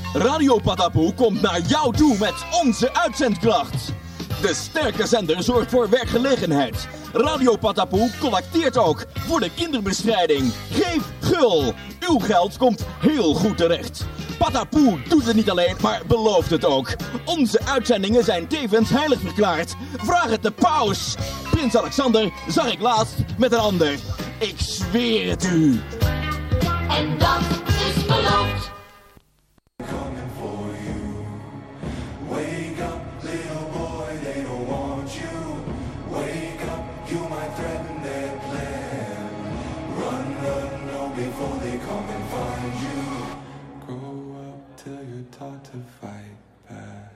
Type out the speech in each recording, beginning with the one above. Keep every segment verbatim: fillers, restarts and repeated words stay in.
Radio Patapoe komt naar jou toe met onze uitzendkracht. De sterke zender zorgt voor werkgelegenheid. Radio Patapoe collecteert ook voor de kinderbestrijding. Geef gul. Uw geld komt heel goed terecht. Patapoe doet het niet alleen, maar belooft het ook. Onze uitzendingen zijn tevens heilig verklaard. Vraag het de paus. Prins Alexander zag ik laatst met een ander. Ik zweer het u. En dat is beloofd. Taught to fight back.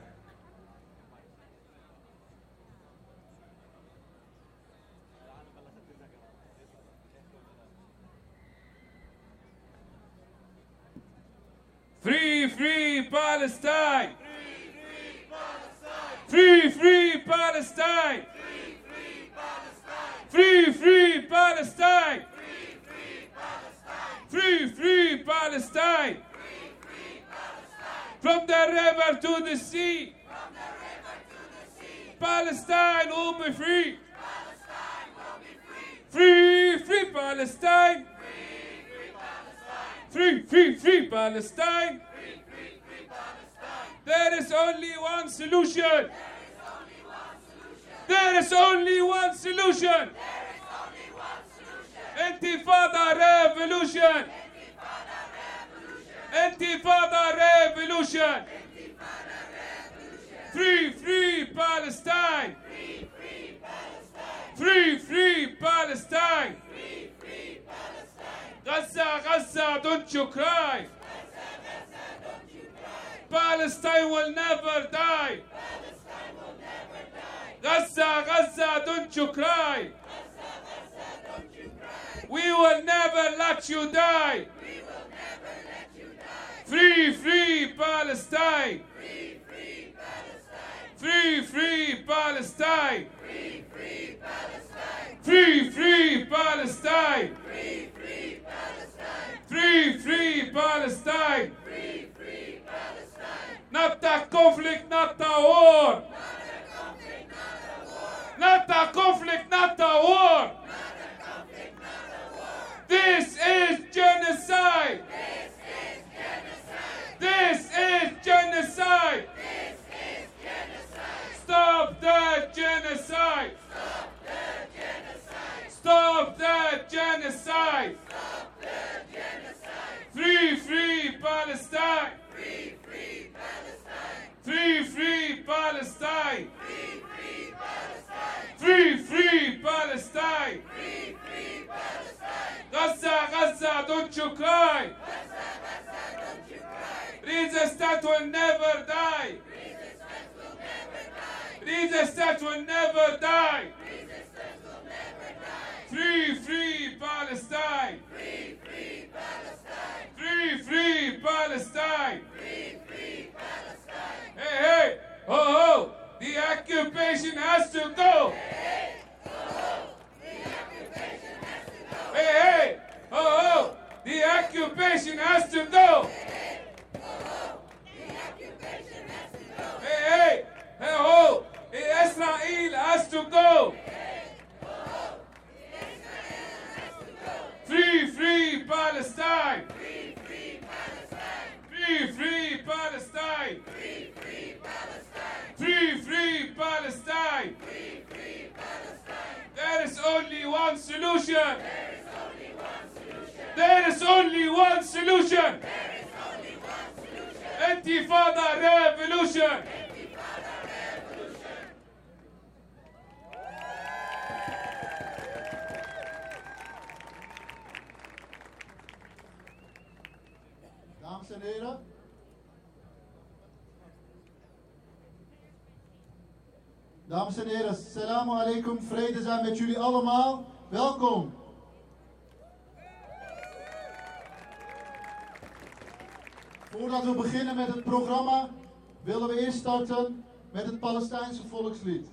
Free, free Palestine! Free, free Palestine! Free, free Palestine! Free, free Palestine! From the river to the sea. From the river to the sea. Palestine will be free. Palestine will be free. Free, free Palestine. Free, free Palestine. Free, free, free Palestine. Free, free, free Palestine. There is only one solution. There is only one solution. There is only one solution. Intifada revolution. Intifada revolution! Intifada revolution! Free, free Palestine! Free, free Palestine! Free, free Palestine! Free, free Palestine! Gaza, Gaza, don't you cry! Gaza, Gaza, don't you cry! Palestine will never die! Palestine will never die! Gaza, Gaza, don't you cry! Gaza, Gaza, don't you cry! We will never let you die! Free, free Palestine! Free, free Palestine! Free, free Palestine! Free, free Palestine! Free, free Palestine! Free, free Palestine! Free, free Palestine! Free, free Palestine! Not a conflict, not a war! Not a conflict, not a war! Not a conflict, not a war! This is genocide! This is genocide! This is genocide! Stop the genocide! Stop the genocide! Stop the genocide! Free, free Palestine! Free, free Palestine! Free, free Palestine! Free, free Palestine! Free, free Palestine! Gaza, Gaza, don't you cry! Resistance will never die. Resistance will never die. Free, free Palestine. Free, free Palestine. Free, free Palestine. Free, free Palestine. Hey, hey, ho, ho, the occupation has to go. Hey, hey, ho, ho, the occupation has to go. Hey, hey, ho, ho, the occupation has to go. Hey, hey, hey, ho, Israel has to go. Free, free Palestine. Free, free Palestine. Free, free Palestine. Free, free Palestine. Free, free Palestine. Free, free Palestine. There is only one solution. There is only one solution. There is only one solution. Intifada revolution. Dames en heren. Dames en heren, assalamu alaikum, vrede zijn met jullie allemaal. Welkom. Voordat we beginnen met het programma, willen we eerst starten met het Palestijnse volkslied.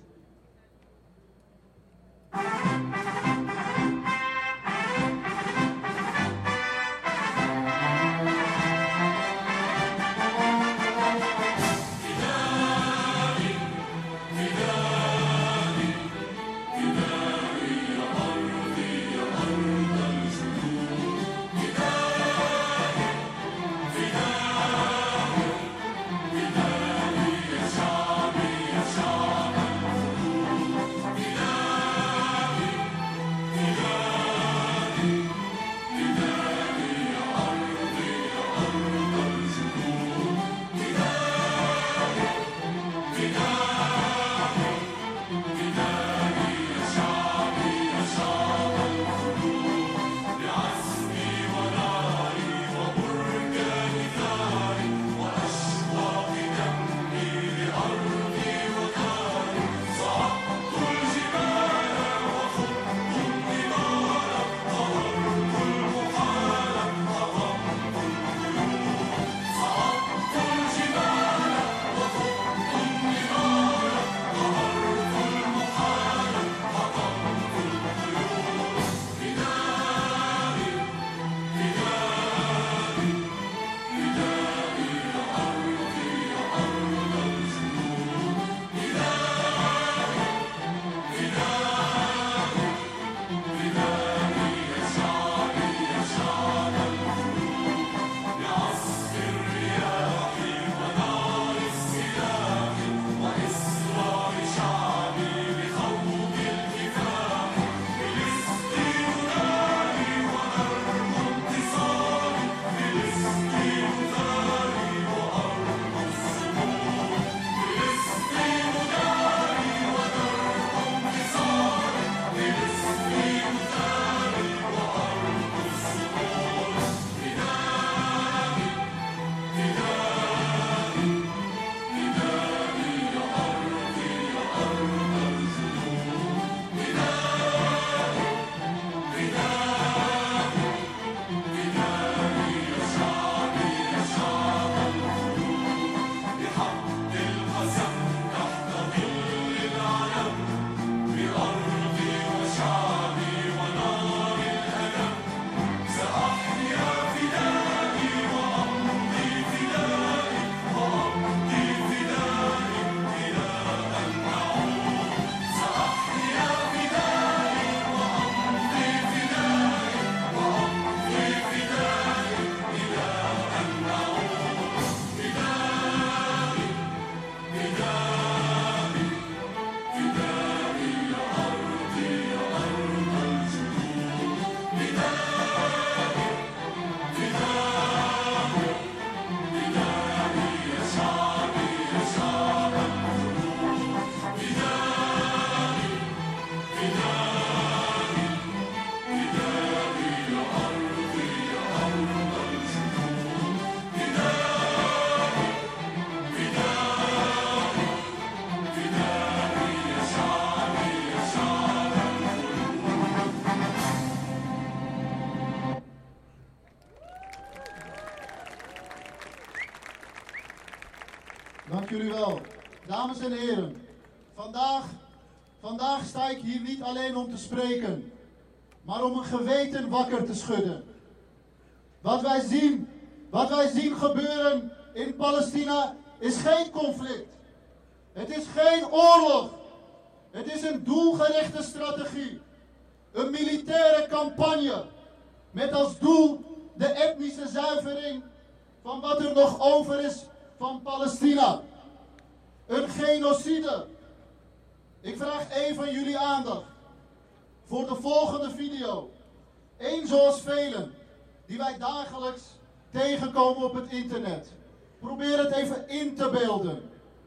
Dank jullie wel. Dames en heren, vandaag, vandaag sta ik hier niet alleen om te spreken, maar om een geweten wakker te schudden. Wat wij zien, wat wij zien gebeuren in Palestina is geen conflict. Het is geen oorlog. Het is een doelgerichte strategie. Een militaire campagne met als doel de etnische zuivering van wat er nog over is van Palestina. Een genocide. Ik vraag één van jullie aandacht voor de volgende video. Eén zoals velen die wij dagelijks tegenkomen op het internet. Probeer het even in te beelden.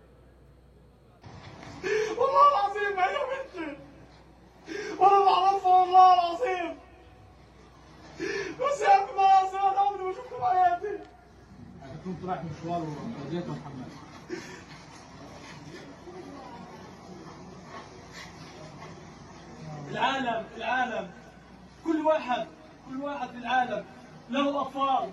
والله العظيم ما هي بنتي وانا بعرفها والله العظيم بس يا ابن ناصر انا عمري ما شفته بحياتي. انا كنت رايح مشوار ولقيته محمد. العالم العالم كل واحد كل واحد في العالم له اطفال.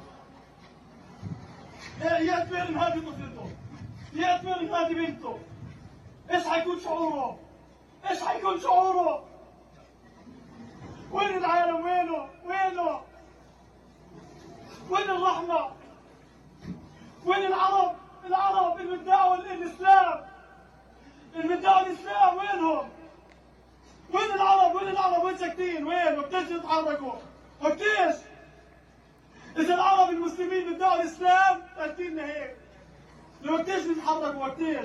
يا تبين هذه طفلته يا تبين هذه بنته. ايش حيكون شعوره؟ ايش حيكون شعوره؟ وين العالم وينه؟ وينه؟ وين الرحمة؟ وين العرب؟ العرب اللي بدعوا الاسلام اللي بدعوا الاسلام وينهم؟ وين العرب؟ وين العرب؟ وين ساكتين؟ وين؟ وقتيش يتحركوا؟ وقتيش؟ إذا العرب المسلمين بدعوا الاسلام قالتلنا هيك. وقتيش بيتحركوا وقتيش؟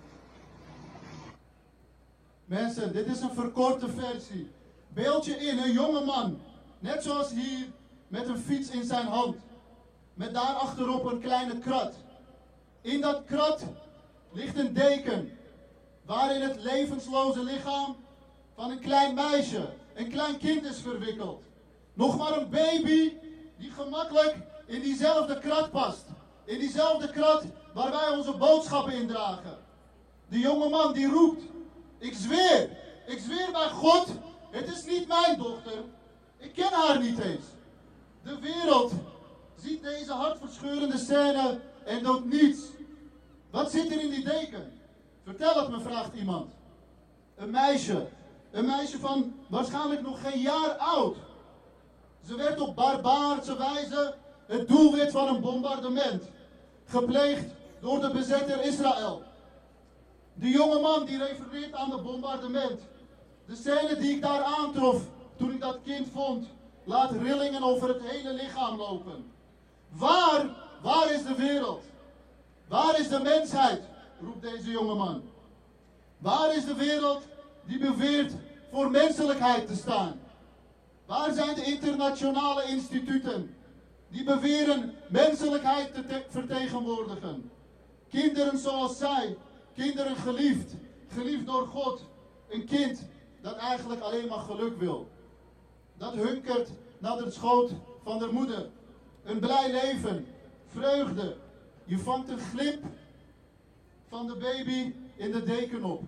Mensen, dit is een verkorte versie. Beeld je in een jonge man, net zoals hier, met een fiets in zijn hand. Met daar achterop een kleine krat. In dat krat ligt een deken, waarin het levensloze lichaam van een klein meisje, een klein kind is verwikkeld. Nog maar een baby die gemakkelijk in diezelfde krat past. In diezelfde krat waar wij onze boodschappen in dragen. De jonge man die roept: ik zweer, ik zweer bij God, het is niet mijn dochter. Ik ken haar niet eens. De wereld ziet deze hartverscheurende scène en doet niets. Wat zit er in die deken? Vertel het me, vraagt iemand. Een meisje, een meisje van waarschijnlijk nog geen jaar oud. Ze werd op barbaarse wijze het doelwit van een bombardement. Gepleegd door de bezetter Israël. De jonge man die refereert aan het bombardement. De scène die ik daar aantrof toen ik dat kind vond, laat rillingen over het hele lichaam lopen. Waar, waar is de wereld? Waar is de mensheid? Roept deze jonge man. Waar is de wereld die beweert voor menselijkheid te staan? Waar zijn de internationale instituten die beweren menselijkheid te te- vertegenwoordigen? Kinderen zoals zij, kinderen geliefd, geliefd door God. Een kind dat eigenlijk alleen maar geluk wil. Dat hunkert naar de schoot van de moeder. Een blij leven, vreugde. Je vangt een glimp van de baby in de deken op.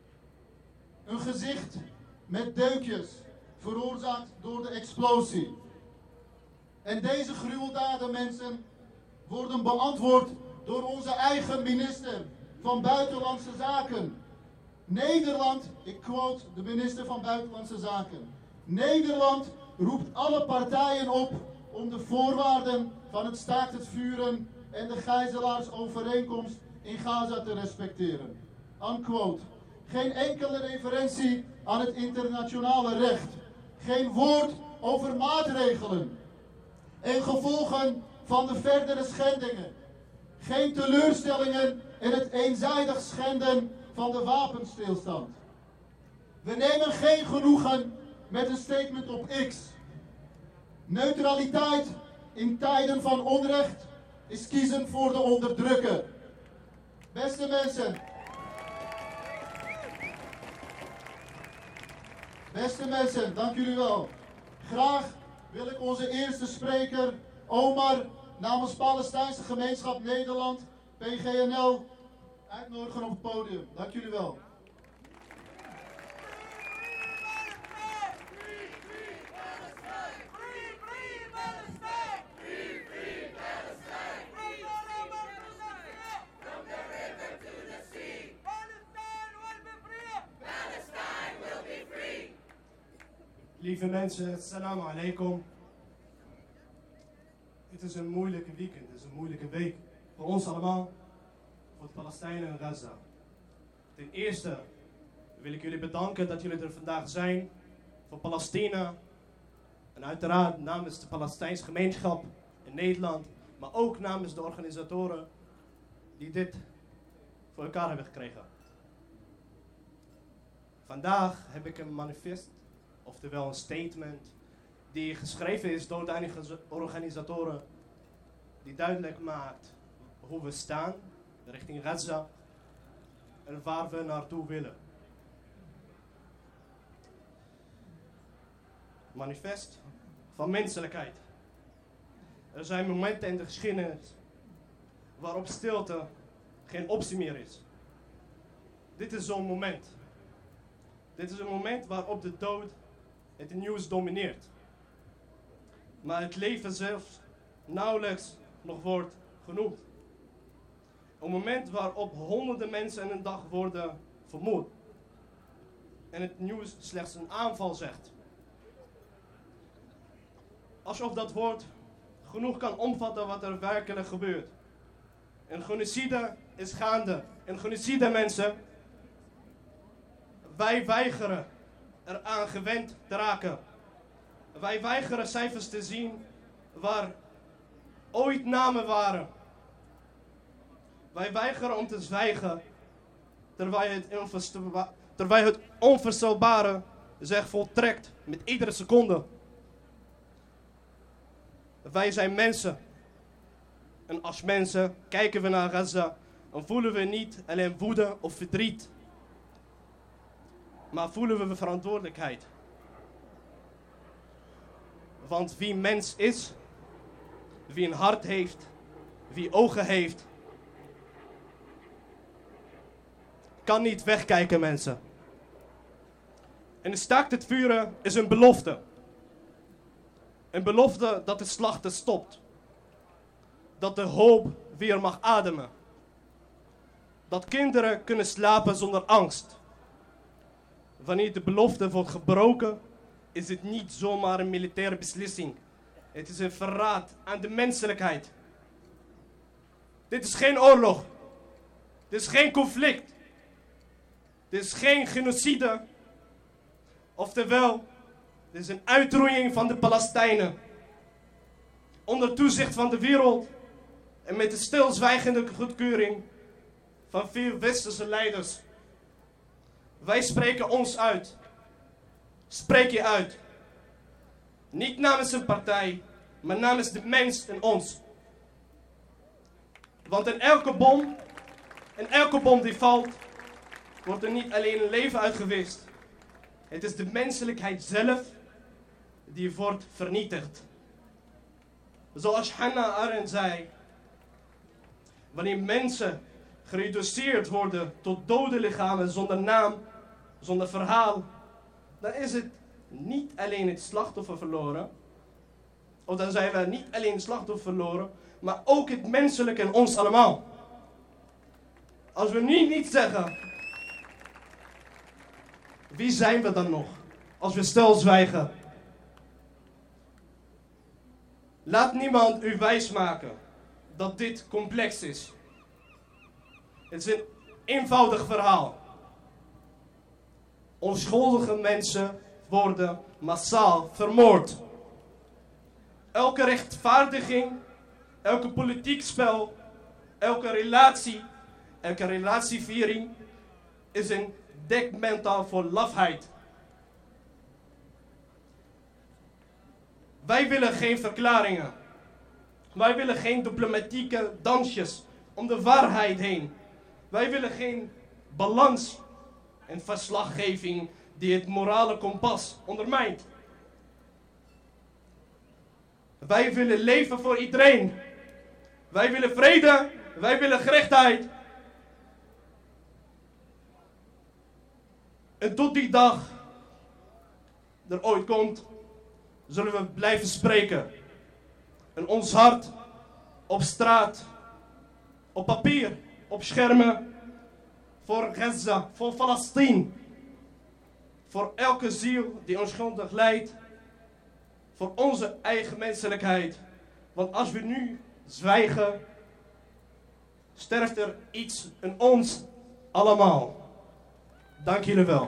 Een gezicht met deukjes, veroorzaakt door de explosie. En deze gruweldaden, mensen, worden beantwoord door onze eigen minister van Buitenlandse Zaken. Nederland, ik quote de minister van Buitenlandse Zaken. Nederland roept alle partijen op om de voorwaarden van het staakt het vuren en de gijzelaarsovereenkomst in Gaza te respecteren. Unquote. Geen enkele referentie aan het internationale recht. Geen woord over maatregelen en gevolgen van de verdere schendingen. Geen teleurstellingen in het eenzijdig schenden van de wapenstilstand. We nemen geen genoegen met een statement op X. Neutraliteit in tijden van onrecht is kiezen voor de onderdrukker. Beste mensen. Beste mensen, dank jullie wel. Graag wil ik onze eerste spreker, Omar, namens Palestijnse Gemeenschap Nederland, P G N L, uitnodigen op het podium. Dank jullie wel. From the river to Lieve mensen, assalamu alaikum. Het is een moeilijke weekend, het is een moeilijke week. Voor ons allemaal, voor de Palestijnen in Gaza. Ten eerste wil ik jullie bedanken dat jullie er vandaag zijn. Voor Palestina. En uiteraard namens de Palestijnse gemeenschap in Nederland. Maar ook namens de organisatoren die dit voor elkaar hebben gekregen. Vandaag heb ik een manifest, oftewel een statement, die geschreven is door de organisatoren, die duidelijk maakt hoe we staan richting Gaza en waar we naartoe willen. Manifest van menselijkheid. Er zijn momenten in de geschiedenis waarop stilte geen optie meer is. Dit is zo'n moment. Dit is een moment waarop de dood het nieuws domineert. Maar het leven zelfs nauwelijks nog wordt genoemd. Een moment waarop honderden mensen in een dag worden vermoord. En het nieuws slechts een aanval zegt. Alsof dat woord genoeg kan omvatten wat er werkelijk gebeurt. Een genocide is gaande. Een genocide, mensen. Wij weigeren eraan gewend te raken. Wij weigeren cijfers te zien waar ooit namen waren. Wij weigeren om te zwijgen terwijl het, onvoorstelba- terwijl het onvoorstelbare zich voltrekt met iedere seconde. Wij zijn mensen. En als mensen kijken we naar Gaza en voelen we niet alleen woede of verdriet. Maar voelen we verantwoordelijkheid. Want wie mens is, wie een hart heeft, wie ogen heeft, kan niet wegkijken, mensen. En de staakt het vuren is een belofte. Een belofte dat de slachten stopt. Dat de hoop weer mag ademen. Dat kinderen kunnen slapen zonder angst. Wanneer de belofte wordt gebroken, is het niet zomaar een militaire beslissing. Het is een verraad aan de menselijkheid. Dit is geen oorlog. Dit is geen conflict. Dit is geen genocide. Oftewel, dit is een uitroeiing van de Palestijnen. Onder toezicht van de wereld en met de stilzwijgende goedkeuring van veel westerse leiders. Wij spreken ons uit. Spreek je uit. Niet namens een partij, maar namens de mens in ons. Want in elke bom, in elke bom die valt, wordt er niet alleen een leven uitgewist. Het is de menselijkheid zelf die wordt vernietigd. Zoals Hannah Arendt zei, wanneer mensen gereduceerd worden tot dode lichamen zonder naam, zonder verhaal, dan is het niet alleen het slachtoffer verloren. Of dan zijn we niet alleen het slachtoffer verloren, maar ook het menselijke in ons allemaal. Als we nu niet zeggen, wie zijn we dan nog? Als we stilzwijgen. Laat niemand u wijsmaken dat dit complex is. Het is een eenvoudig verhaal. Onschuldige mensen worden massaal vermoord. Elke rechtvaardiging, elke politiek spel, elke relatie, elke relatieviering is een dekmantel voor lafheid. Wij willen geen verklaringen. Wij willen geen diplomatieke dansjes om de waarheid heen. Wij willen geen balans en verslaggeving die het morale kompas ondermijnt. Wij willen leven voor iedereen. Wij willen vrede. Wij willen gerechtheid. En tot die dag er ooit komt, zullen we blijven spreken. En ons hart op straat, op papier, op schermen, voor Gaza, voor Palestijn. Voor elke ziel die onschuldig lijdt voor onze eigen menselijkheid. Want als we nu zwijgen, sterft er iets in ons allemaal. Dank jullie wel.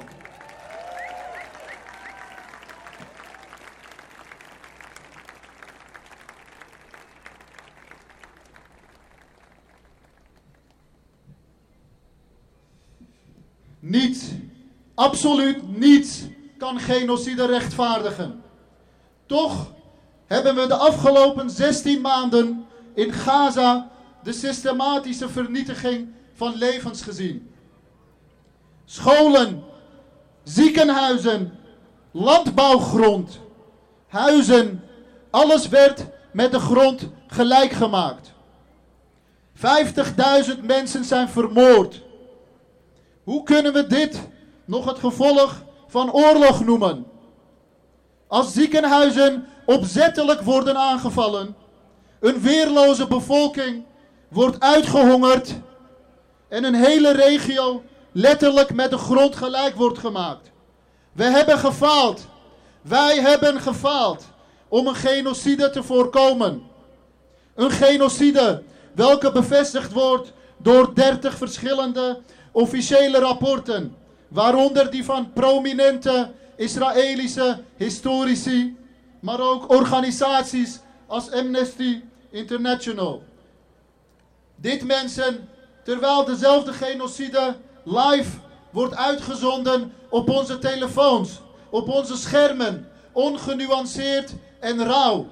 Niets, absoluut niets kan genocide rechtvaardigen. Toch hebben we de afgelopen zestien maanden in Gaza de systematische vernietiging van levens gezien. Scholen, ziekenhuizen, landbouwgrond, huizen, alles werd met de grond gelijk gemaakt. vijftigduizend mensen zijn vermoord. Hoe kunnen we dit nog het gevolg van oorlog noemen? Als ziekenhuizen opzettelijk worden aangevallen, een weerloze bevolking wordt uitgehongerd en een hele regio letterlijk met de grond gelijk wordt gemaakt. We hebben gefaald. Wij hebben gefaald om een genocide te voorkomen. Een genocide welke bevestigd wordt door dertig verschillende officiële rapporten, waaronder die van prominente Israëlische historici, maar ook organisaties als Amnesty International. Dit mensen, terwijl dezelfde genocide live wordt uitgezonden op onze telefoons, op onze schermen, ongenuanceerd en rauw.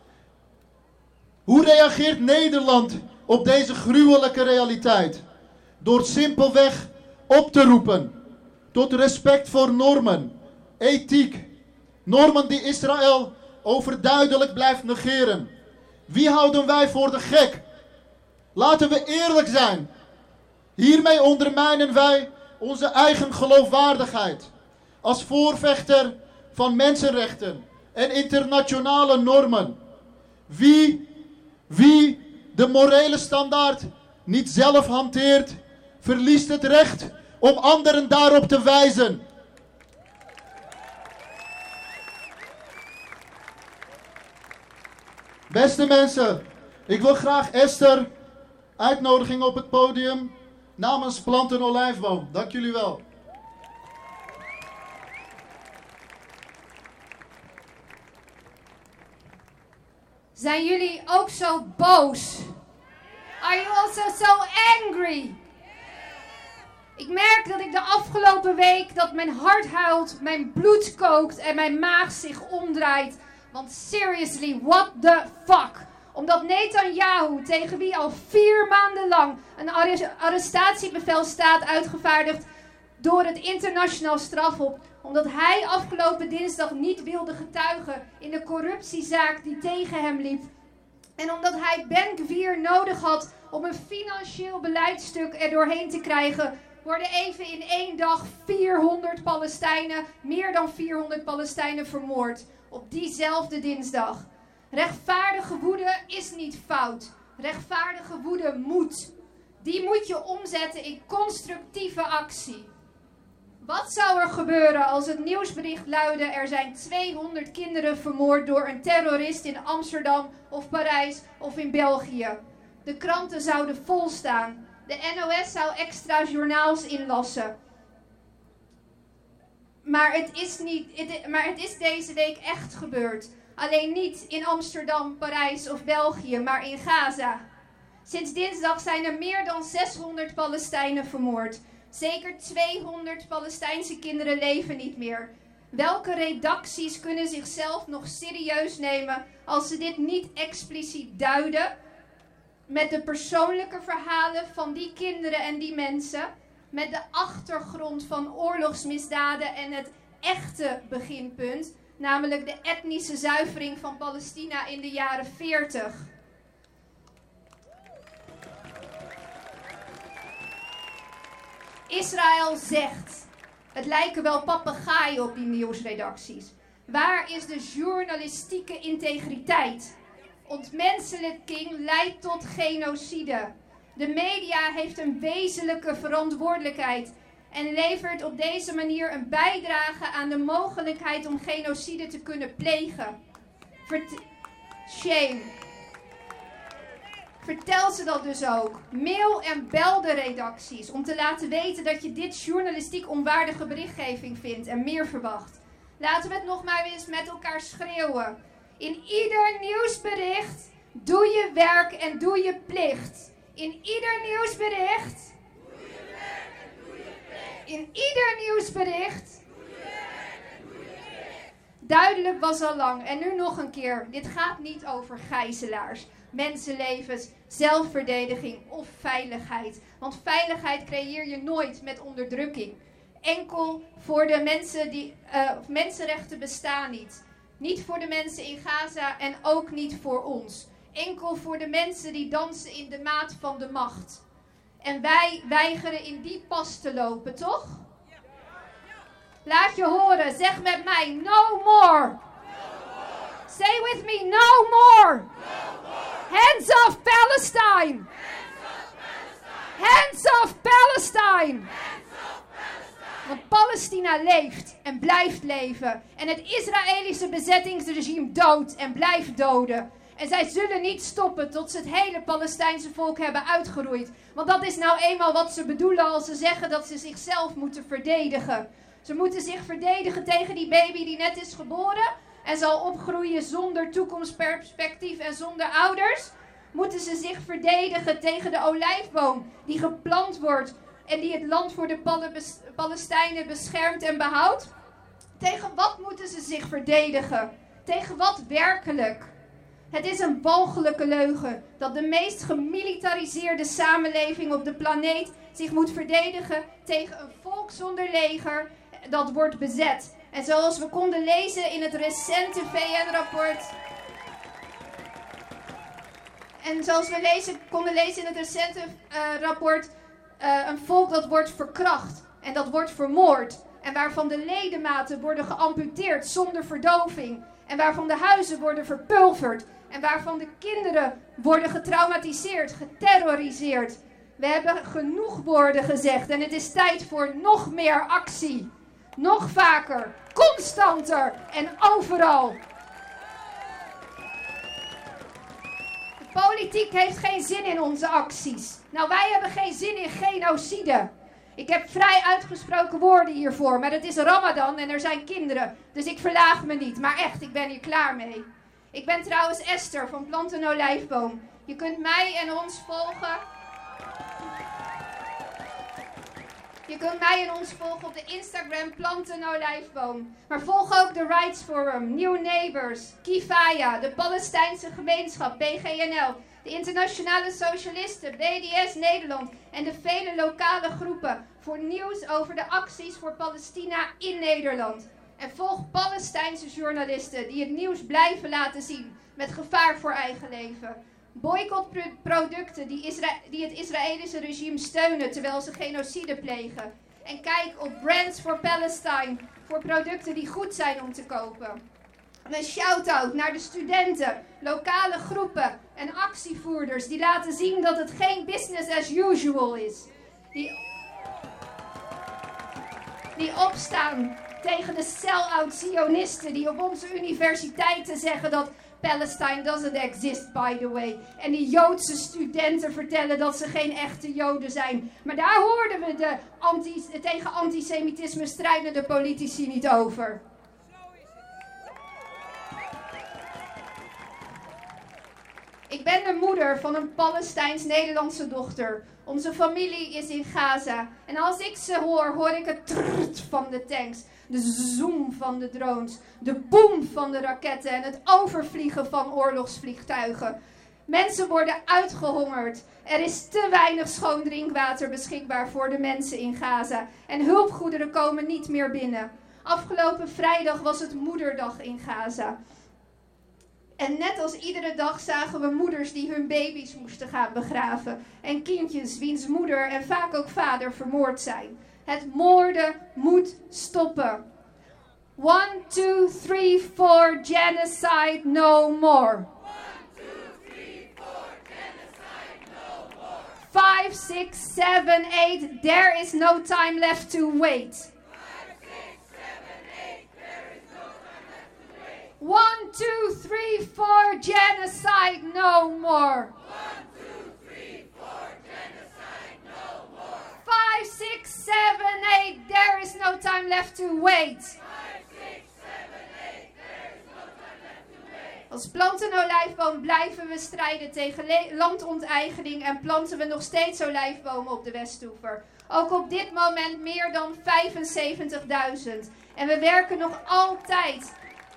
Hoe reageert Nederland op deze gruwelijke realiteit? Door simpelweg op te roepen tot respect voor normen, ethiek, normen die Israël overduidelijk blijft negeren. Wie houden wij voor de gek? Laten we eerlijk zijn. Hiermee ondermijnen wij onze eigen geloofwaardigheid als voorvechter van mensenrechten en internationale normen. Wie, wie de morele standaard niet zelf hanteert, verliest het recht om anderen daarop te wijzen. Beste mensen, ik wil graag Esther uitnodigen op het podium namens Plant een Olijfboom. Dank jullie wel. Zijn jullie ook zo boos? Are you also so angry? Ik merk dat ik de afgelopen week dat mijn hart huilt, mijn bloed kookt en mijn maag zich omdraait. Want seriously, what the fuck? Omdat Netanyahu, tegen wie al vier maanden lang een arrestatiebevel staat uitgevaardigd door het internationaal strafhof, omdat hij afgelopen dinsdag niet wilde getuigen in de corruptiezaak die tegen hem liep. En omdat hij Ben Gvir nodig had om een financieel beleidstuk er doorheen te krijgen, worden even in één dag vierhonderd Palestijnen, meer dan vierhonderd Palestijnen vermoord. Op diezelfde dinsdag. Rechtvaardige woede is niet fout. Rechtvaardige woede moet. Die moet je omzetten in constructieve actie. Wat zou er gebeuren als het nieuwsbericht luidde: er zijn tweehonderd kinderen vermoord door een terrorist in Amsterdam of Parijs of in België? De kranten zouden vol staan. De N O S zou extra journaals inlassen. Maar het is, niet, het, maar het is deze week echt gebeurd. Alleen niet in Amsterdam, Parijs of België, maar in Gaza. Sinds dinsdag zijn er meer dan zeshonderd Palestijnen vermoord. Zeker tweehonderd Palestijnse kinderen leven niet meer. Welke redacties kunnen zichzelf nog serieus nemen als ze dit niet expliciet duiden? Met de persoonlijke verhalen van die kinderen en die mensen, met de achtergrond van oorlogsmisdaden en het echte beginpunt, namelijk de etnische zuivering van Palestina in de jaren veertig. Israël zegt, het lijken wel papegaaien op die nieuwsredacties. Waar is de journalistieke integriteit? Ontmenselijking leidt tot genocide. De media heeft een wezenlijke verantwoordelijkheid en levert op deze manier een bijdrage aan de mogelijkheid om genocide te kunnen plegen. Vert- Shame. Vertel ze dat dus ook. Mail en bel de redacties om te laten weten dat je dit journalistiek onwaardige berichtgeving vindt en meer verwacht. Laten we het nog maar eens met elkaar schreeuwen. In ieder nieuwsbericht doe je werk en doe je plicht. In ieder nieuwsbericht. Doe je werk en doe je plicht. In ieder nieuwsbericht. Doe je werk en doe je plicht. Duidelijk was al lang en nu nog een keer. Dit gaat niet over gijzelaars, mensenlevens, zelfverdediging of veiligheid. Want veiligheid creëer je nooit met onderdrukking. Enkel voor de mensen die... Uh, mensenrechten bestaan niet. Niet voor de mensen in Gaza en ook niet voor ons. Enkel voor de mensen die dansen in de maat van de macht. En wij weigeren in die pas te lopen, toch? Laat je horen, zeg met mij, no more. No more. Say with me, no more. No more. Hands off Palestine. Hands off Palestine. Want Palestina leeft en blijft leven. En het Israëlische bezettingsregime doodt en blijft doden. En zij zullen niet stoppen tot ze het hele Palestijnse volk hebben uitgeroeid. Want dat is nou eenmaal wat ze bedoelen als ze zeggen dat ze zichzelf moeten verdedigen. Ze moeten zich verdedigen tegen die baby die net is geboren en zal opgroeien zonder toekomstperspectief en zonder ouders. Moeten ze zich verdedigen tegen de olijfboom die geplant wordt en die het land voor de Pal- Palestijnen beschermt en behoudt? Tegen wat moeten ze zich verdedigen? Tegen wat werkelijk? Het is een walgelijke leugen dat de meest gemilitariseerde samenleving op de planeet zich moet verdedigen tegen een volk zonder leger dat wordt bezet. En zoals we konden lezen in het recente V N-rapport... En zoals we lezen, konden lezen in het recente uh, rapport... Uh, een volk dat wordt verkracht en dat wordt vermoord. En waarvan de ledematen worden geamputeerd zonder verdoving. En waarvan de huizen worden verpulverd. En waarvan de kinderen worden getraumatiseerd, geterroriseerd. We hebben genoeg woorden gezegd en het is tijd voor nog meer actie. Nog vaker, constanter en overal. De politiek heeft geen zin in onze acties. Nou, wij hebben geen zin in genocide. Ik heb vrij uitgesproken woorden hiervoor, maar het is Ramadan en er zijn kinderen. Dus ik verlaag me niet, maar echt, ik ben hier klaar mee. Ik ben trouwens Esther van Plant een Olijfboom. Je kunt mij en ons volgen. Je kunt mij en ons volgen op de Instagram Plant een Olijfboom. Maar volg ook de Rights Forum, New Neighbors, Kifaya, de Palestijnse Gemeenschap, B G N L, de Internationale Socialisten, B D S Nederland en de vele lokale groepen voor nieuws over de acties voor Palestina in Nederland. En volg Palestijnse journalisten die het nieuws blijven laten zien met gevaar voor eigen leven. Boycott producten die, Isra- die het Israëlische regime steunen terwijl ze genocide plegen. En kijk op Brands for Palestine voor producten die goed zijn om te kopen. Een shout-out naar de studenten, lokale groepen en actievoerders die laten zien dat het geen business as usual is. Die, die opstaan tegen de sell-out Zionisten die op onze universiteiten zeggen dat Palestine doesn't exist, by the way. En die Joodse studenten vertellen dat ze geen echte Joden zijn. Maar daar hoorden we de anti, tegen antisemitisme strijdende politici niet over. Ik ben de moeder van een Palestijns-Nederlandse dochter. Onze familie is in Gaza. En als ik ze hoor, hoor ik het trrrt van de tanks. De zoom van de drones. De boom van de raketten. En het overvliegen van oorlogsvliegtuigen. Mensen worden uitgehongerd. Er is te weinig schoon drinkwater beschikbaar voor de mensen in Gaza. En hulpgoederen komen niet meer binnen. Afgelopen vrijdag was het moederdag in Gaza. En net als iedere dag zagen we moeders die hun baby's moesten gaan begraven. En kindjes wiens moeder en vaak ook vader vermoord zijn. Het moorden moet stoppen. One, two, three, four, genocide no more. One, two, three, four, genocide no more. Five, six, seven, eight, there is no time left to wait. One, two, three, four, genocide no more. One, two, three, four, genocide no more. Five, six, seven, eight, there is no time left to wait. Five, six, seven, eight, there is no time left to wait. Als planten-olijfboom blijven we strijden tegen le- landonteigening en planten we nog steeds olijfbomen op de Westoever. Ook op dit moment meer dan vijfenzeventigduizend. En we werken nog altijd.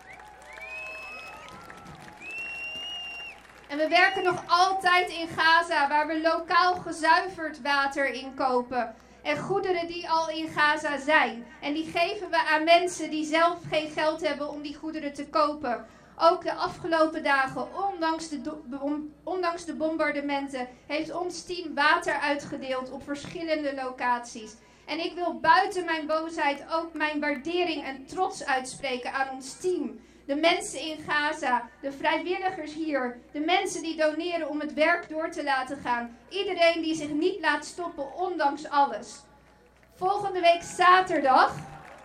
En we werken nog altijd in Gaza, waar we lokaal gezuiverd water inkopen. En goederen die al in Gaza zijn. En die geven we aan mensen die zelf geen geld hebben om die goederen te kopen. Ook de afgelopen dagen, ondanks de, do- om, ondanks de bombardementen, heeft ons team water uitgedeeld op verschillende locaties. En ik wil buiten mijn boosheid ook mijn waardering en trots uitspreken aan ons team. De mensen in Gaza, de vrijwilligers hier, de mensen die doneren om het werk door te laten gaan. Iedereen die zich niet laat stoppen, ondanks alles. Volgende week zaterdag...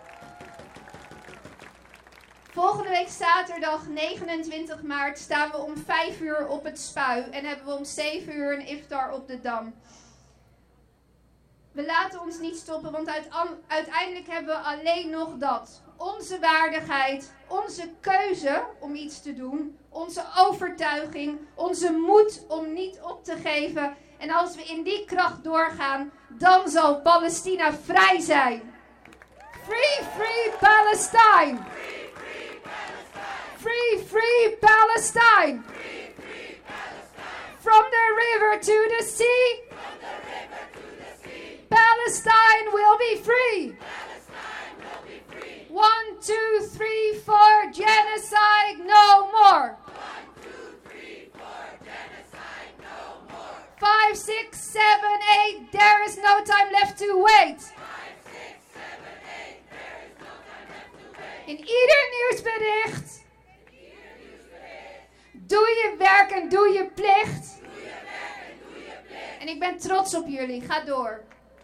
Volgende week zaterdag negenentwintig maart staan we om vijf uur op het Spui en hebben we om zeven uur een iftar op de Dam. We laten ons niet stoppen, want uiteindelijk hebben we alleen nog dat. Onze waardigheid, onze keuze om iets te doen, onze overtuiging, onze moed om niet op te geven. En als we in die kracht doorgaan, dan zal Palestina vrij zijn. Free, free Palestine! Free, free Palestine! Free, free Palestine! From the river to the sea! From the river to the sea! Palestine will be free! Palestine will be free! One, two, three, four, genocide no more! One, two, three, four, genocide no more! Five, six, seven, eight, there is no time left to wait! Five, six, seven, eight, there is no time left to wait! In ieder nieuwsbericht... Doe je werk en doe je plicht. Doe je werk en doe je plicht. En ik ben trots op jullie. Ga door.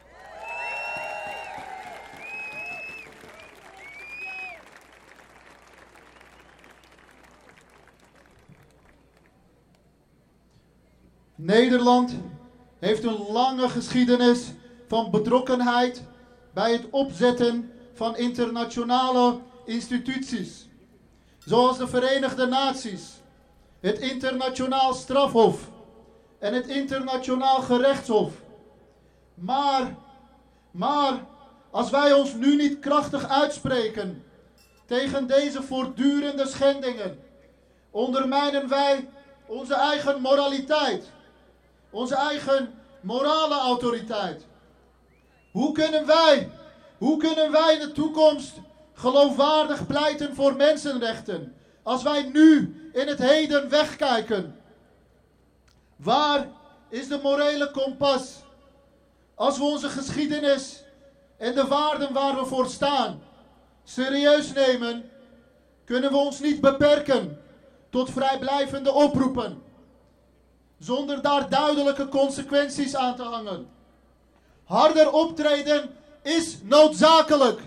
Nederland heeft een lange geschiedenis van betrokkenheid bij het opzetten van internationale instituties. Zoals de Verenigde Naties, het Internationaal Strafhof en het Internationaal Gerechtshof. Maar, maar, als wij ons nu niet krachtig uitspreken tegen deze voortdurende schendingen, ondermijnen wij onze eigen moraliteit, onze eigen morale autoriteit. Hoe kunnen wij, hoe kunnen wij in de toekomst geloofwaardig pleiten voor mensenrechten als wij nu in het heden wegkijken? Waar is de morele kompas als we onze geschiedenis en de waarden waar we voor staan serieus nemen? Kunnen we ons niet beperken tot vrijblijvende oproepen zonder daar duidelijke consequenties aan te hangen. Harder optreden is noodzakelijk.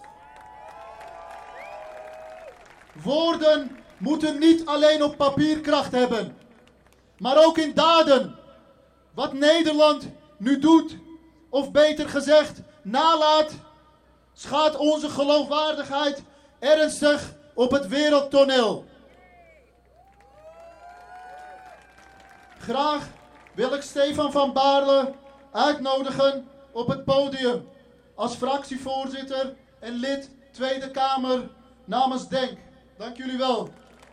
Woorden moeten niet alleen op papier kracht hebben, maar ook in daden. Wat Nederland nu doet, of beter gezegd nalaat, schaadt onze geloofwaardigheid ernstig op het wereldtoneel. Graag wil ik Stefan van Baarle uitnodigen op het podium als fractievoorzitter en lid Tweede Kamer namens Denk. Dank jullie wel.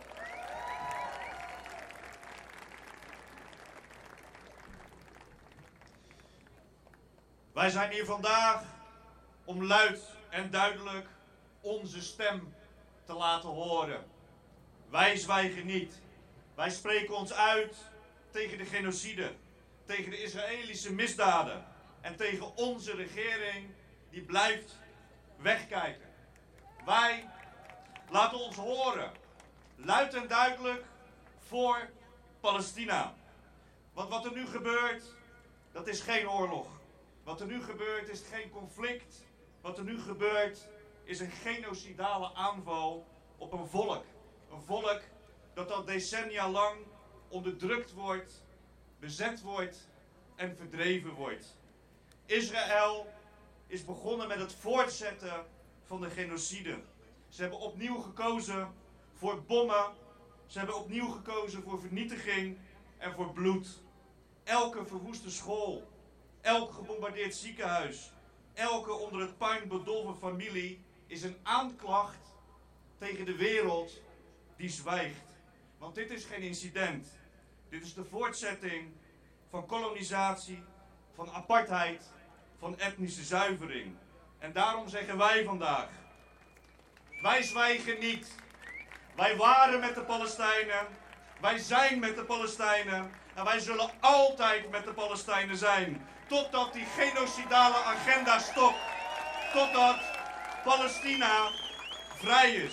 Wij zijn hier vandaag om luid en duidelijk onze stem te laten horen. Wij zwijgen niet. Wij spreken ons uit tegen de genocide, tegen de Israëlische misdaden en tegen onze regering die blijft wegkijken. Wij laten ons horen, luid en duidelijk voor Palestina. Want wat er nu gebeurt, dat is geen oorlog. Wat er nu gebeurt is geen conflict. Wat er nu gebeurt is een genocidale aanval op een volk. Een volk dat al decennia lang onderdrukt wordt, bezet wordt en verdreven wordt. Israël is begonnen met het voortzetten van de genocide. Ze hebben opnieuw gekozen voor bommen. Ze hebben opnieuw gekozen voor vernietiging en voor bloed. Elke verwoeste school, elk gebombardeerd ziekenhuis, elke onder het puin bedolven familie is een aanklacht tegen de wereld die zwijgt. Want dit is geen incident. Dit is de voortzetting van kolonisatie, van apartheid, van etnische zuivering. En daarom zeggen wij vandaag: wij zwijgen niet. Wij waren met de Palestijnen. Wij zijn met de Palestijnen. En wij zullen altijd met de Palestijnen zijn. Totdat die genocidale agenda stopt. Totdat Palestina vrij is.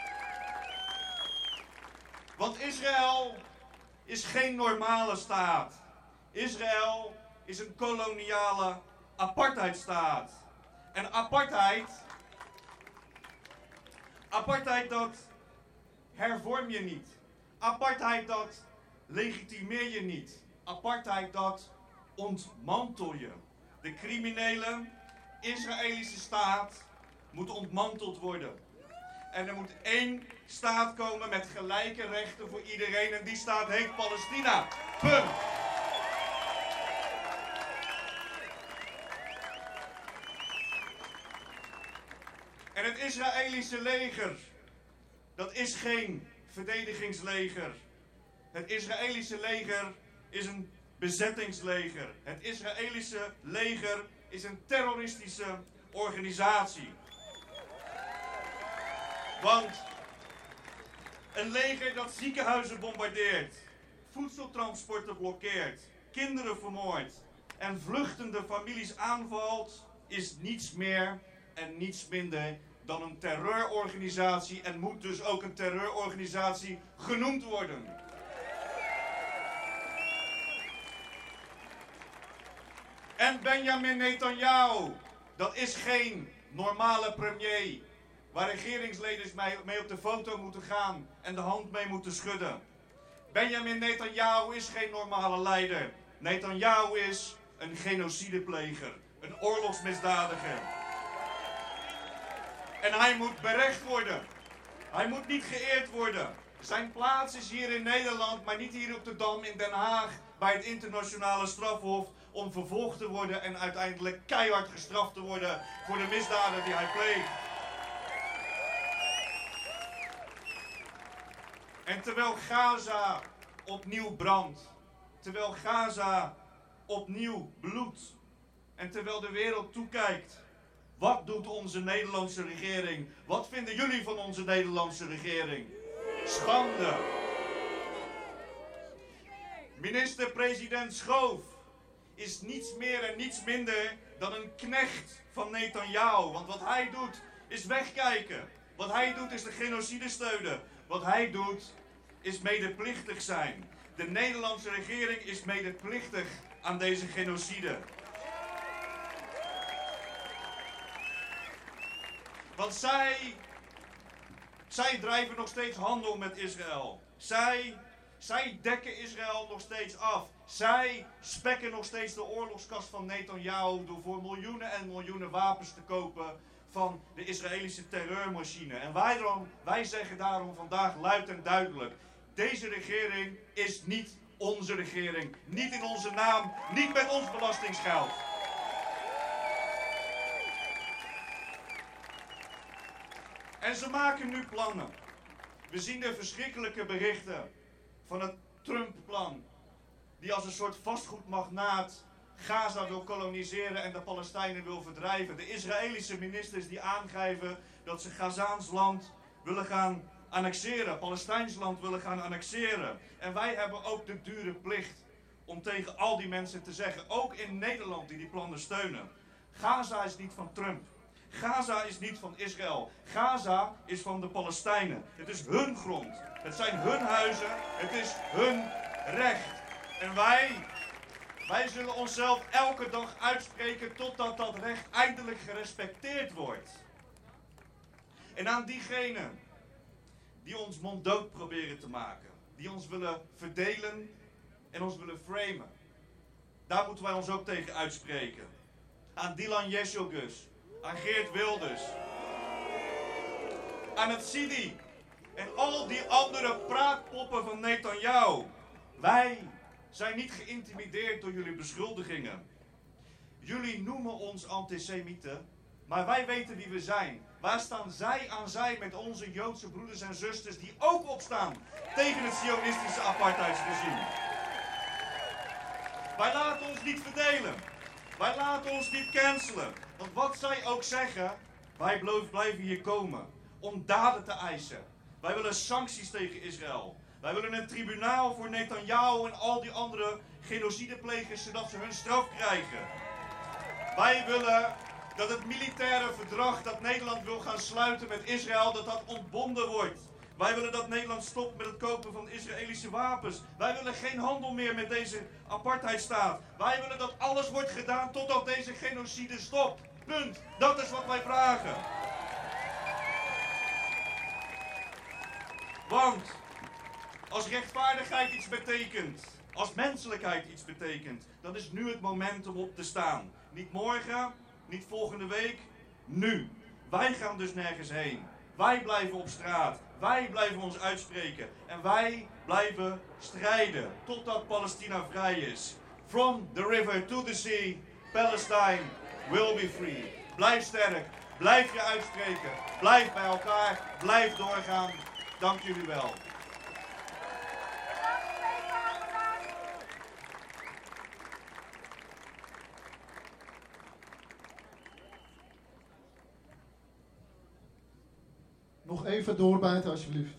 Want Israël is geen normale staat. Israël is een koloniale apartheidstaat. En apartheid, apartheid dat hervorm je niet. Apartheid dat legitimeer je niet. Apartheid dat ontmantel je. De criminele Israëlische staat moet ontmanteld worden. En er moet één staat komen met gelijke rechten voor iedereen. En die staat heet Palestina. Punt. En het Israëlische leger, dat is geen verdedigingsleger. Het Israëlische leger is een bezettingsleger. Het Israëlische leger is een terroristische organisatie. Want een leger dat ziekenhuizen bombardeert, voedseltransporten blokkeert, kinderen vermoordt en vluchtende families aanvalt, is niets meer en niets minder dan een terreurorganisatie en moet dus ook een terreurorganisatie genoemd worden. En Benjamin Netanyahu, dat is geen normale premier waar regeringsleden mee op de foto moeten gaan en de hand mee moeten schudden. Benjamin Netanyahu is geen normale leider. Netanyahu is een genocidepleger, een oorlogsmisdadiger. En hij moet berecht worden. Hij moet niet geëerd worden. Zijn plaats is hier in Nederland, maar niet hier op de Dam in Den Haag bij het internationale strafhof om vervolgd te worden en uiteindelijk keihard gestraft te worden voor de misdaden die hij pleegt. En terwijl Gaza opnieuw brandt, terwijl Gaza opnieuw bloedt en terwijl de wereld toekijkt, wat doet onze Nederlandse regering? Wat vinden jullie van onze Nederlandse regering? Schande. Minister-president Schoof is niets meer en niets minder dan een knecht van Netanyahu. Want wat hij doet is wegkijken. Wat hij doet is de genocide steunen. Wat hij doet is medeplichtig zijn. De Nederlandse regering is medeplichtig aan deze genocide. Want zij, zij drijven nog steeds handel met Israël. Zij, zij dekken Israël nog steeds af. Zij spekken nog steeds de oorlogskast van Netanyahu door voor miljoenen en miljoenen wapens te kopen van de Israëlische terreurmachine. En wij, dan, wij zeggen daarom vandaag luid en duidelijk: deze regering is niet onze regering. Niet in onze naam, niet met ons belastingsgeld. En ze maken nu plannen. We zien de verschrikkelijke berichten van het Trump-plan, die als een soort vastgoedmagnaat Gaza wil koloniseren en de Palestijnen wil verdrijven. De Israëlische ministers die aangeven dat ze Gazaans land willen gaan annexeren, Palestijns land willen gaan annexeren. En wij hebben ook de dure plicht om tegen al die mensen te zeggen, ook in Nederland die die plannen steunen: Gaza is niet van Trump. Gaza is niet van Israël. Gaza is van de Palestijnen. Het is hun grond. Het zijn hun huizen. Het is hun recht. En wij, wij zullen onszelf elke dag uitspreken totdat dat recht eindelijk gerespecteerd wordt. En aan diegenen die ons monddood proberen te maken. Die ons willen verdelen en ons willen framen. Daar moeten wij ons ook tegen uitspreken. Aan Dylan Jesjogus, aan Geert Wilders, aan het Sidi en al die andere praatpoppen van Netanyahu. Wij zijn niet geïntimideerd door jullie beschuldigingen. Jullie noemen ons antisemieten, maar wij weten wie we zijn. Waar staan zij aan zij met onze Joodse broeders en zusters die ook opstaan tegen het sionistische apartheidsregime? Wij laten ons niet verdelen. Wij laten ons niet cancelen. Want wat zij ook zeggen, wij blijven hier komen om daden te eisen. Wij willen sancties tegen Israël. Wij willen een tribunaal voor Netanyahu en al die andere genocideplegers, zodat ze hun straf krijgen. Wij willen dat het militaire verdrag dat Nederland wil gaan sluiten met Israël, dat dat ontbonden wordt. Wij willen dat Nederland stopt met het kopen van Israëlische wapens. Wij willen geen handel meer met deze apartheidstaat. Wij willen dat alles wordt gedaan totdat deze genocide stopt. Punt. Dat is wat wij vragen. Want als rechtvaardigheid iets betekent, als menselijkheid iets betekent, dan is nu het moment om op te staan. Niet morgen, niet volgende week, nu. Wij gaan dus nergens heen. Wij blijven op straat. Wij blijven ons uitspreken. En wij blijven strijden totdat Palestina vrij is. From the river to the sea, Palestine will be free. Blijf sterk. Blijf je uitspreken. Blijf bij elkaar. Blijf doorgaan. Dank jullie wel. Nog even doorbijten alsjeblieft.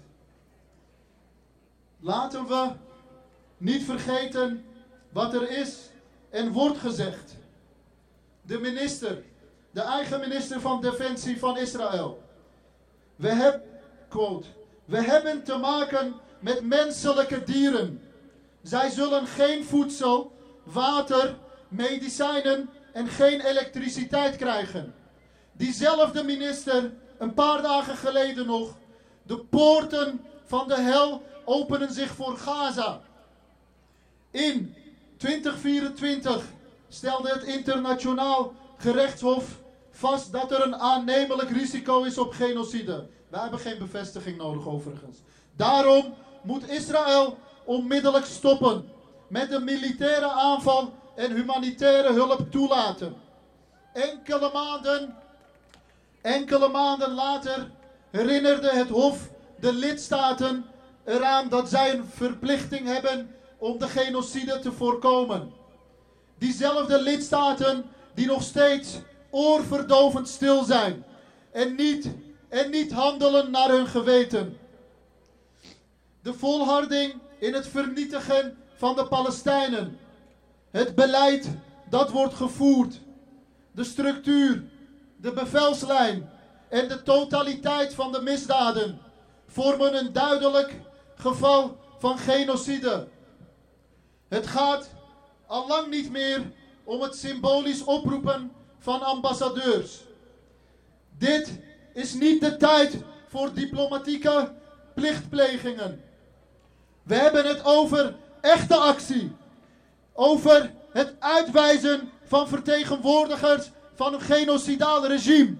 Laten we niet vergeten wat er is en wordt gezegd. De minister, de eigen minister van Defensie van Israël. We hebben, quote, we hebben te maken met menselijke dieren. Zij zullen geen voedsel, water, medicijnen en geen elektriciteit krijgen. Diezelfde minister, een paar dagen geleden nog, de poorten van de hel openen zich voor Gaza. In twintig vierentwintig stelde het internationaal gerechtshof vast dat er een aannemelijk risico is op genocide. Wij hebben geen bevestiging nodig overigens. Daarom moet Israël onmiddellijk stoppen met de militaire aanval en humanitaire hulp toelaten. Enkele maanden, enkele maanden later herinnerde het Hof de lidstaten eraan dat zij een verplichting hebben om de genocide te voorkomen. Diezelfde lidstaten die nog steeds oorverdovend stil zijn en niet, en niet handelen naar hun geweten. De volharding in het vernietigen van de Palestijnen. Het beleid dat wordt gevoerd. De structuur, de bevelslijn en de totaliteit van de misdaden vormen een duidelijk geval van genocide. Het gaat al lang niet meer om het symbolisch oproepen van ambassadeurs. Dit is niet de tijd voor diplomatieke plichtplegingen. We hebben het over echte actie. Over het uitwijzen van vertegenwoordigers van een genocidaal regime.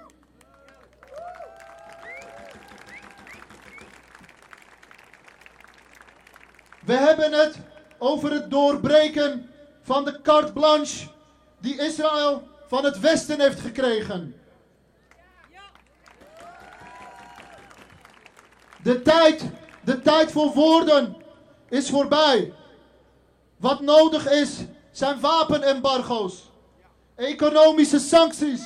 We hebben het over het doorbreken van de carte blanche die Israël van het Westen heeft gekregen. De tijd, de tijd voor woorden is voorbij. Wat nodig is, zijn wapenembargo's, economische sancties.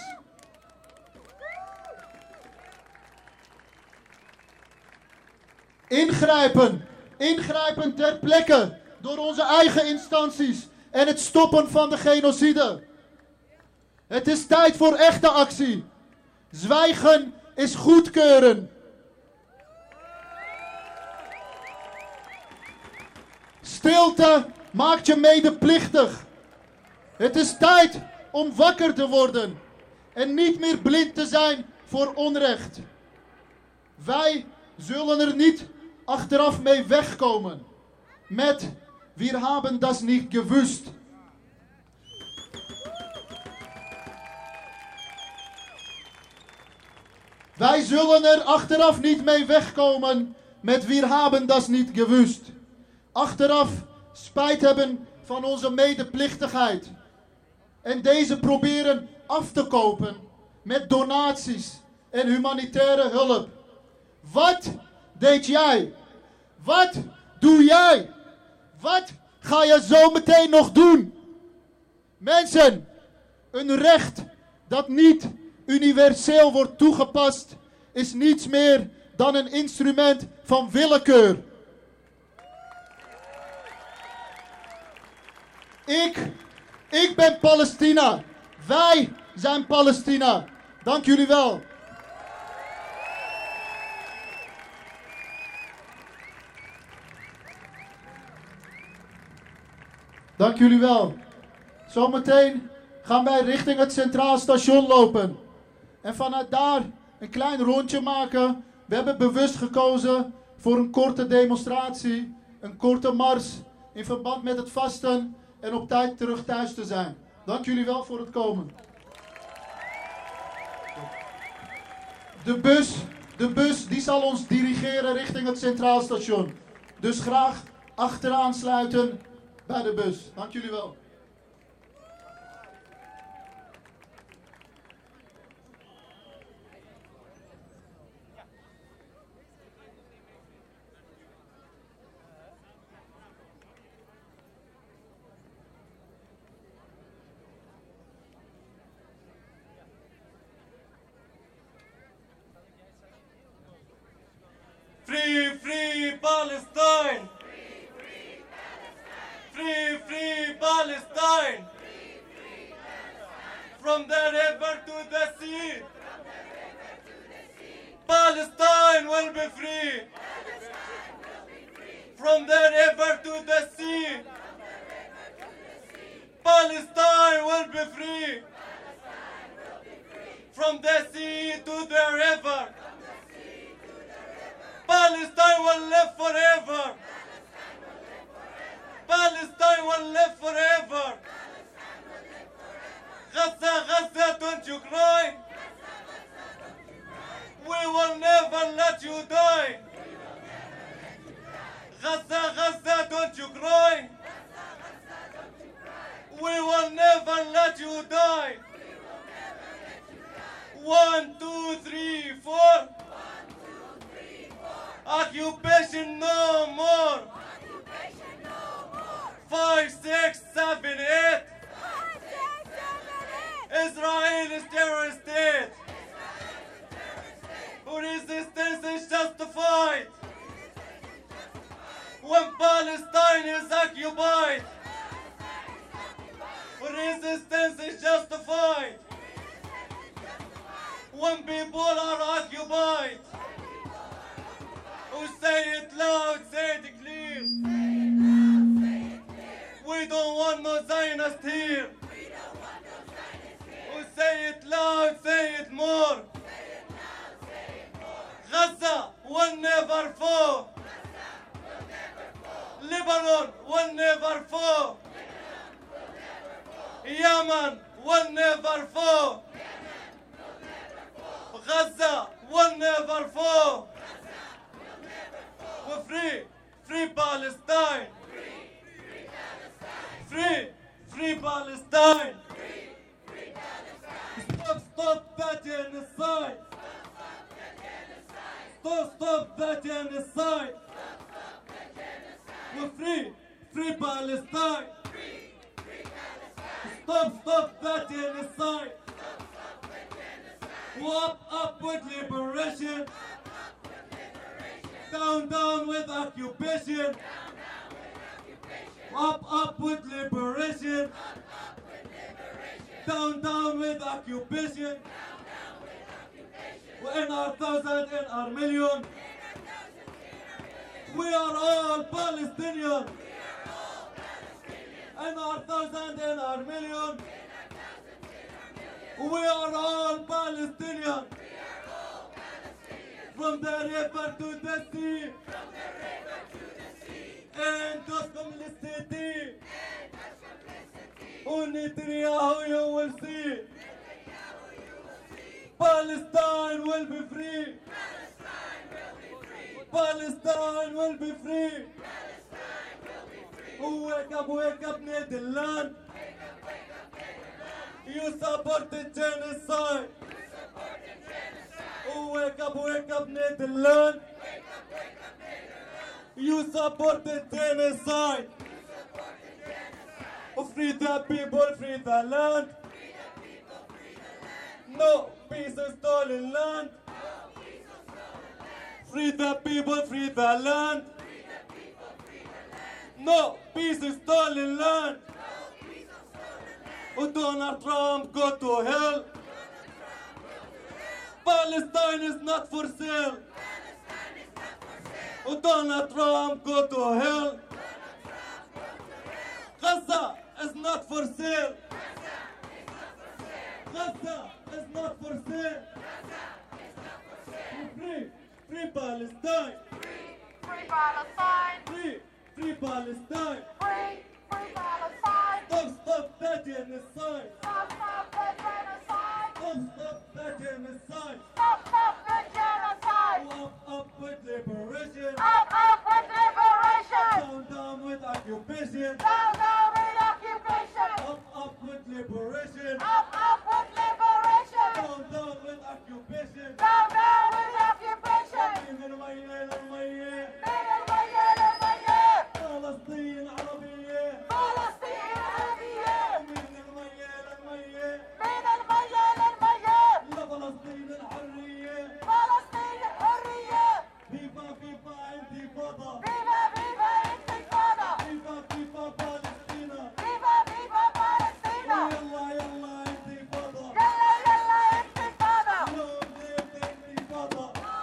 Ingrijpen, ingrijpen ter plekke door onze eigen instanties en het stoppen van de genocide. Het is tijd voor echte actie. Zwijgen is goedkeuren. Stilte maakt je medeplichtig. Het is tijd om wakker te worden en niet meer blind te zijn voor onrecht. Wij zullen er niet achteraf mee wegkomen met wir haben das nicht gewusst. Wij zullen er achteraf niet mee wegkomen met wir haben das nicht gewusst. Achteraf spijt hebben van onze medeplichtigheid. En deze proberen af te kopen met donaties en humanitaire hulp. Wat deed jij? Wat doe jij? Wat ga je zo meteen nog doen? Mensen, een recht dat niet universeel wordt toegepast is niets meer dan een instrument van willekeur. Ik, ik ben Palestina. Wij zijn Palestina. Dank jullie wel. Dank jullie wel. Zometeen gaan wij richting het Centraal Station lopen. En vanuit daar een klein rondje maken. We hebben bewust gekozen voor een korte demonstratie. Een korte mars in verband met het vasten. En op tijd terug thuis te zijn. Dank jullie wel voor het komen. De bus, de bus die zal ons dirigeren richting het Centraal Station. Dus graag achteraan sluiten bij de bus. Dank jullie wel. Free, free Palestine! Free, free Palestine! From the river to the sea! Palestine will be free! From the river to the sea! Palestine will be free! From the sea to the river! Palestine will live forever! Palestine will live forever! Gaza, Gaza, don't you cry! We will never let you die! Gaza, Gaza, don't you cry! We will never let you die! One, two, three, four! Occupation no more! Five, six, seven, eight! Israel is terrorist state! Resistance is justified! When Palestine is occupied! Resistance is justified! When people are occupied! Who say it loud, say it clear. We don't want no Zionist here. Who say it loud, say it more. Gaza will never fall. Lebanon will never fall. Yemen will never fall. Gaza will never fall. We're free, free Palestine. Free, free Palestine. Stop, stop that genocide. Stop, stop that genocide. We're free, free Palestine. Stop, stop that genocide. Up, up with liberation. Down, down with occupation. Up, up with liberation. Down, down with occupation. In our thousand, in our million. We are all Palestinian. In our thousand, in our million. We are all Palestinian. From the river to the sea. And those complicity. On Netanyahu you will see. Palestine will be free. Palestine will be free. Wake up, wake up, Netherlands. You support the genocide. Wake up, wake up, Netherlands. You support the genocide. Free the people, free the land. No peace of stolen land. Free the people, free the land. No peace of stolen land. Oh, Donald Trump, go to hell. Palestine is not for sale. Oh, Donald Trump, go to hell. Gaza is not for sale. Gaza is not for sale. Free, free Palestine. Free Palestine. Free, free Palestine. Free, free Palestine. Stop, stop that genocide. Stop, stop the genocide. Stop, stop that genocide. Stop, stop the genocide. Up, up with liberation. Up, up with liberation. Down, down with occupation. Down, down with occupation. Up, up with liberation. Up, up with liberation. Down, down with occupation. Down, down with occupation. من المية للمية. من المية للمية. فلسطين عربية. فلسطين عربية. من المية للمية. من المية للمية. لفلسطين الحرية. فلسطين الحرية. فيفا فيفا انتفاضة. فيفا فيفا انتفاضة. فيفا فيفا بالستينا. فيفا فيفا بالستينا. يلا يلا انتفاضة. يلا يلا انتفاضة. Long live the انتفاضة.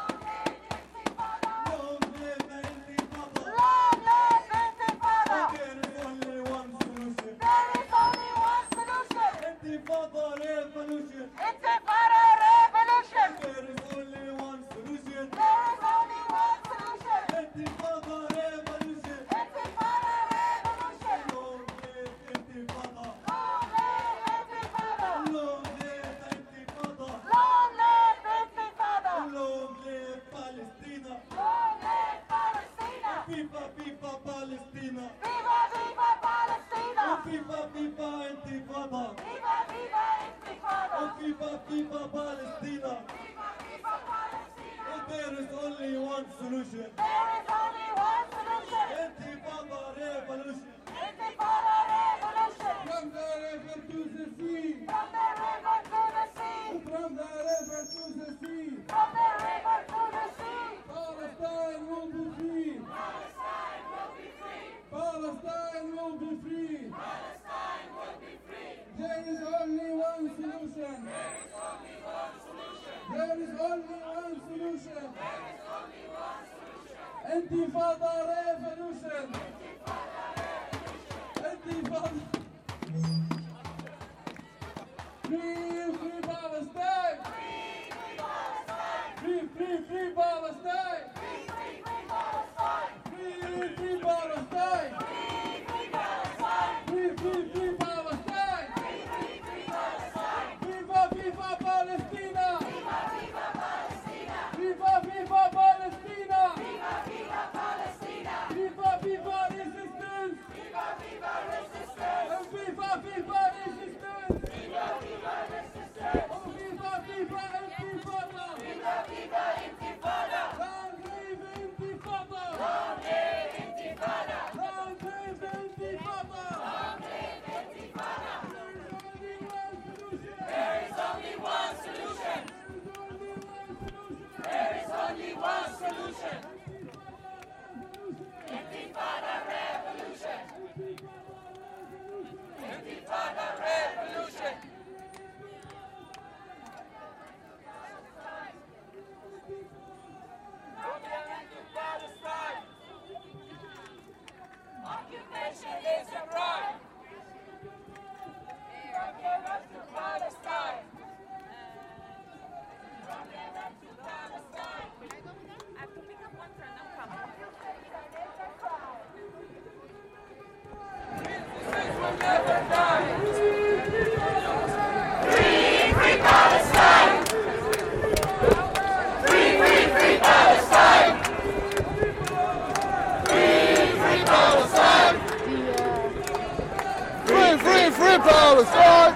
Long live the انتفاضة. Long live intifada. There is only one solution. There is only one solution. انتفاضة revolution. Intifada revolution. There is only one solution. There is only one solution. انتفاضة revolution. Intifada revolution. Long live انتفاضة. Long live intifada. Long live انتفاضة. Long live intifada. Long live Palestina. Long live Palestina. Viva viva Palestina. Viva viva Palestina. Viva viva انتفاضة. Viva viva intifada. Viva viva Palestina. Viva viva Palestina. There is only one solution. There is only one solution. Intifada revolution. Intifada revolution. From the river to the sea. From the river to the sea. From the river to the sea. From the river to the sea. Palestine will be free. Palestine will be free. Palestine will be free. Palestine will be free. There is only one solution. There is only one solution. There is only one solution. There is only one solution. Intifada revolution. Intifada revolution. Intifada. Free, free Palestine. Free, free Palestine. Free, free, free Palestine. Free, free, free Palestine. Free, free Palestine. Free, free Palestine. Free, free, free Palestine. Free, free, free Palestine. Viva, viva Palestina. Viva, viva Palestina. Viva, viva Palestina. Viva, viva Palestina. Viva, viva free Palestine!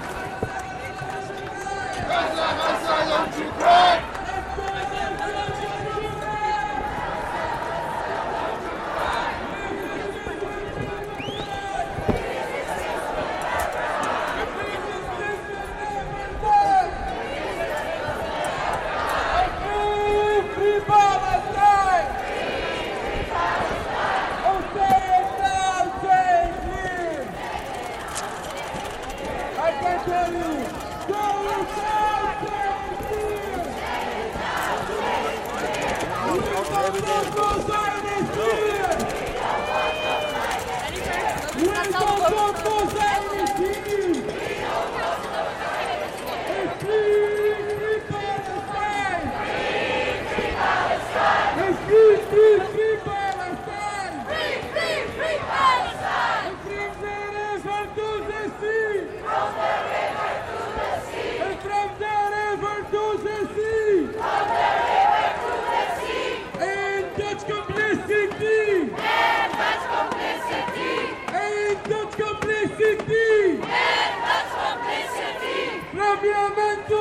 Cambiamento